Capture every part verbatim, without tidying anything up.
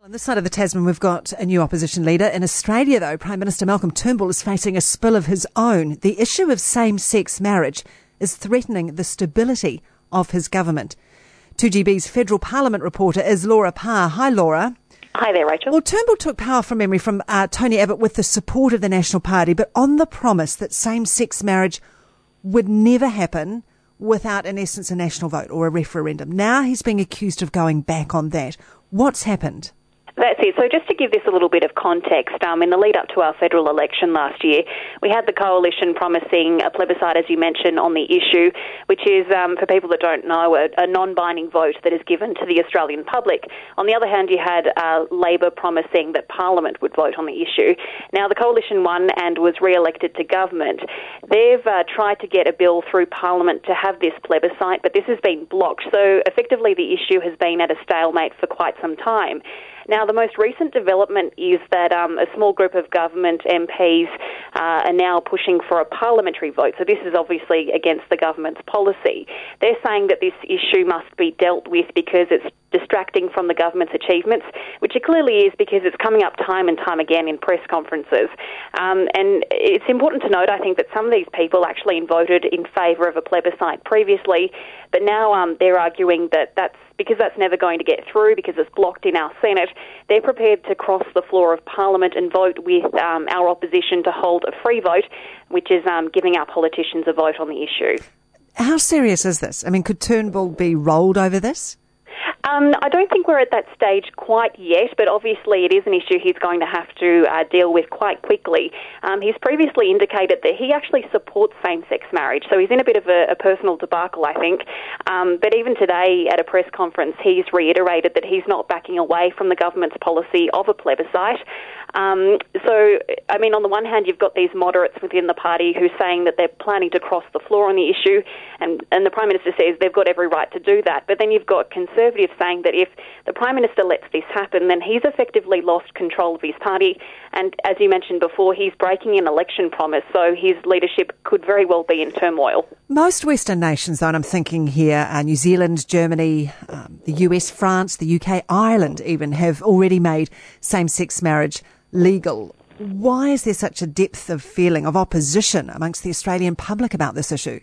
On this side of the Tasman, we've got a new opposition leader. In Australia, though, Prime Minister Malcolm Turnbull is facing a spill of his own. The issue of same-sex marriage is threatening the stability of his government. two G B's Federal Parliament reporter is Laura Parr. Hi, Laura. Hi there, Rachel. Well, Turnbull took power from memory from uh, Tony Abbott with the support of the National Party, but on the promise that same-sex marriage would never happen without, in essence, a national vote or a referendum. Now he's being accused of going back on that. What's happened? That's it. So just to give this a little bit of context, um, in the lead up to our federal election last year, we had the coalition promising a plebiscite, as you mentioned, on the issue, which is, um, for people that don't know, a, a non-binding vote that is given to the Australian public. On the other hand, you had uh, Labor promising that Parliament would vote on the issue. Now, the coalition won and was re-elected to government. They've uh, tried to get a bill through Parliament to have this plebiscite, but this has been blocked. So effectively, the issue has been at a stalemate for quite some time. Now, the most recent development is that um, a small group of government M Ps uh, are now pushing for a parliamentary vote. So this is obviously against the government's policy. They're saying that this issue must be dealt with because it's distracting from the government's achievements, which it clearly is because it's coming up time and time again in press conferences. Um, and it's important to note, I think, that some of these people actually voted in favour of a plebiscite previously, but now um, they're arguing that that's because that's never going to get through because it's blocked in our Senate. They're prepared to cross the floor of Parliament and vote with um, our opposition to hold a free vote, which is um, giving our politicians a vote on the issue. How serious is this? I mean, could Turnbull be rolled over this? Um, I don't think we're at that stage quite yet, but obviously it is an issue he's going to have to uh, deal with quite quickly. Um, he's previously indicated that he actually supports same-sex marriage, so he's in a bit of a, a personal debacle, I think. Um, but even today at a press conference, he's reiterated that he's not backing away from the government's policy of a plebiscite. Um, so, I mean, on the one hand, you've got these moderates within the party who's saying that they're planning to cross the floor on the issue, and, and the Prime Minister says they've got every right to do that. But then you've got Conservatives saying that if the Prime Minister lets this happen, then he's effectively lost control of his party. And as you mentioned before, he's breaking an election promise, so his leadership could very well be in turmoil. Most Western nations, though, and I'm thinking here, uh, New Zealand, Germany, um, the U S, France, the U K, Ireland even, have already made same-sex marriage legal. Why is there such a depth of feeling of opposition amongst the Australian public about this issue?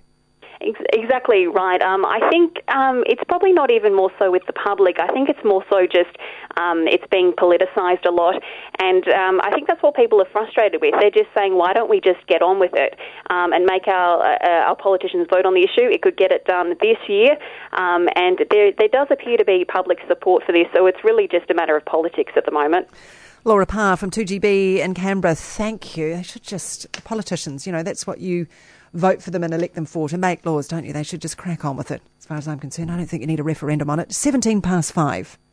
Exactly right. Um, I think um, it's probably not even more so with the public. I think it's more so just um, it's being politicised a lot, and um, I think that's what people are frustrated with. They're just saying, why don't we just get on with it um, and make our uh, our politicians vote on the issue? It could get it done this year, um, and there there does appear to be public support for this, so it's really just a matter of politics at the moment. Laura Parr from two G B in Canberra, thank you. They should just, politicians, you know, that's what you vote for them and elect them for, to make laws, don't you? They should just crack on with it. As far as I'm concerned, I don't think you need a referendum on it. seventeen past five.